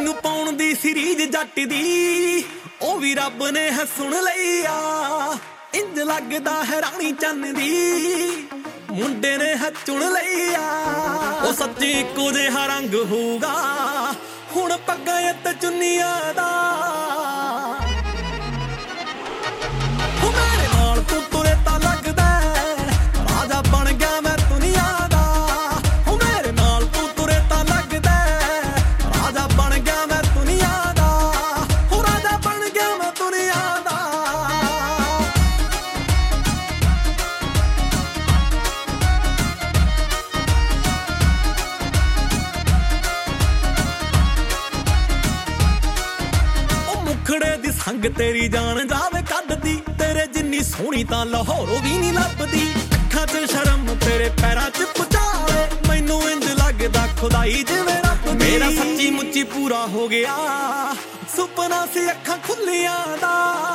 ਮੈਨੂੰ ਪਾਉਣ ਦੀ ਸੀਰੀਜ਼ ਜੱਟ ਦੀ ਉਹ ਵੀ ਰੱਬ ਨੇ ਹੈ ਸੁਣ ਲਈ ਆ। ਇੰਜ ਲੱਗਦਾ ਹੈ ਰਾਣੀ ਚੰਨ ਦੀ ਮੁੰਡੇ ਨੇ ਹੈ ਚੁਣ ਲਈ ਆ। ਉਹ ਸੱਚੀ ਇੱਕੋ ਜਿਹਾ ਰੰਗ ਹੋਊਗਾ ਹੁਣ ਪੱਗਾਂ ਤੇ ਚੁੰਨੀਆਂ ਦਾ। ਉਹ ਮੇਰੇ ਨਾਲ ਤੂੰ ਤੁਰੇ ਤਾਂ ਲੱਗਦਾ ਰਾਜਾ ਬਣ ਗਿਆ ਮੈਂ ਦੁਨੀਆ ਦਾ। ਉਹ ਮੇਰੇ ਨਾਲ ਤੂੰ ਤੁਰੇ ਤਾਂ ਲੱਗਦਾ ਰਾਜਾ ਬਣ ਗਿਆ ਮੈਂ ਦੁਨੀਆ ਦਾ। ਉਹ ਰਾਜਾ ਬਣ ਗਿਆ ਮੈਂ ਦੁਨੀਆ ਦਾ। ਉਹ ਮੁਖੜੇ ਦੀ ਸੰਗ ਤੇਰੀ ਜਾਨ ਜਾਵੇ ਕੱਢਦੀ ਤੇਰੇ ਜਿੰਨੀ ਸੋਹਣੀ ਤਾਂ ਲਾਹੌਰੋਂ ਵੀ ਨਹੀਂ ਲੱਭਦੀ। ਅੱਖਾਂ 'ਚ ਸ਼ਰਮ ਤੇਰੇ ਪੈਰਾਂ 'ਚ ਪੁਚਾਵੇ ਮੈਨੂੰ ਇੰਜ ਲੱਗਦਾ ਖੁਦਾਈ ਜਿਵੇਂ ਰੱਬ ਦੀ। ਮੇਰਾ ਸੱਚੀ ਮੁੱਚੀ ਪੂਰਾ ਹੋ ਗਿਆ ਸੁਪਨਾ ਸੀ ਅੱਖਾਂ ਖੁੱਲੀਆਂ ਦਾ।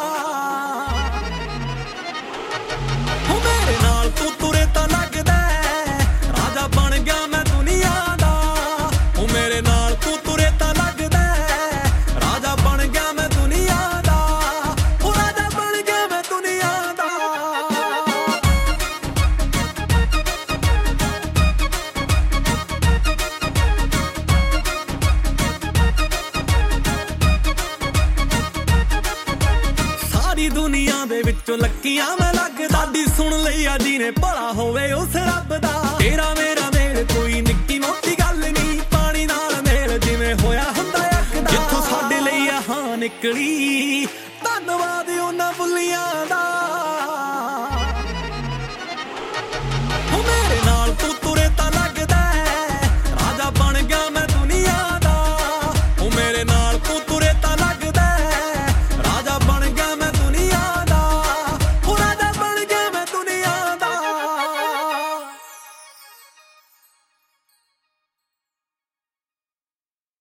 ਹੋ ਮੇਰੇ ਨਾਲ ਤੂੰ ਤੁਰੇ ਤਾਂ ਲੱਗਦਾ ਰਾਜਾ ਬਣ ਗਿਆ ਮੈਂ ਦੁਨੀਆ ਦਾ। ਹੋ ਮੇਰੇ ਨਾਲ ਤੂੰ ਤੁਰੇ ਤਾਂ ਲੱਗਦਾ ਰਾਜਾ ਬਣ ਗਿਆ ਮੈਂ ਦੁਨੀਆ ਦਾ। ਹੋ ਰਾਜਾ ਬਣ ਗਿਆ ਮੈਂ ਦੁਨੀਆ ਦਾ। ਸਾਰੀ ਦੁਨੀਆ ਦੇ ਵਿੱਚੋਂ ਲੱਕੀਆਂ ਮੈਂ ਲੱਗਦਾ। ਸਾਡੀ ਸੁਣ ਲਈ ਆ ਜਿਹਨੇ ਭਲਾ ਹੋਵੇ ਉਸ ਰੱਬ ਦਾ।